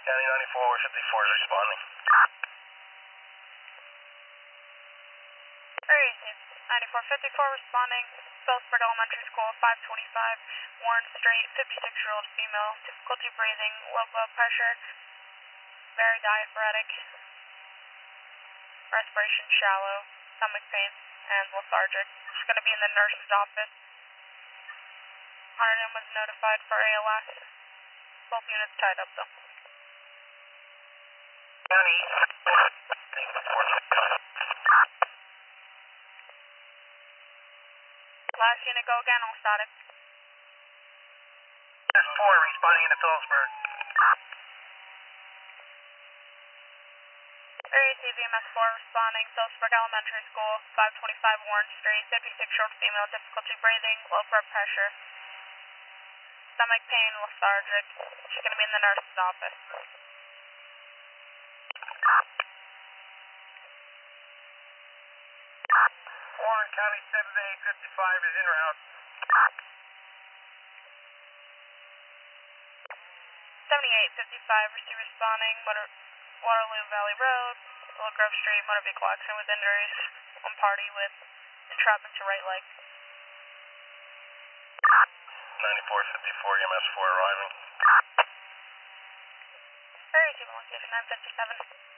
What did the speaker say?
County 9454 is responding. Area 9454 responding. Phillipsburg Elementary School, 525 Warren Street, 56-year-old female, difficulty breathing, low blood pressure, very diaphoretic, respiration shallow, stomach pain, and lethargic. She's going to be in the nurse's office. 100 was notified for ALS. Both units tied up though. County. Last unit, go again, all static. MS4 responding into Phillipsburg. Area CVMS4 responding, Phillipsburg Elementary School, 525 Warren Street, 56-year-old female, difficulty breathing, low blood pressure, stomach pain, lethargic. She's going to be in the nurse's office. Warren County 7855 is en route. 7855, receive responding, Waterloo Valley Road, Willow Grove Street, motor vehicle accident with injuries, one party with entrapment to right leg. 9454 MS4 arriving. Area 2 location 957.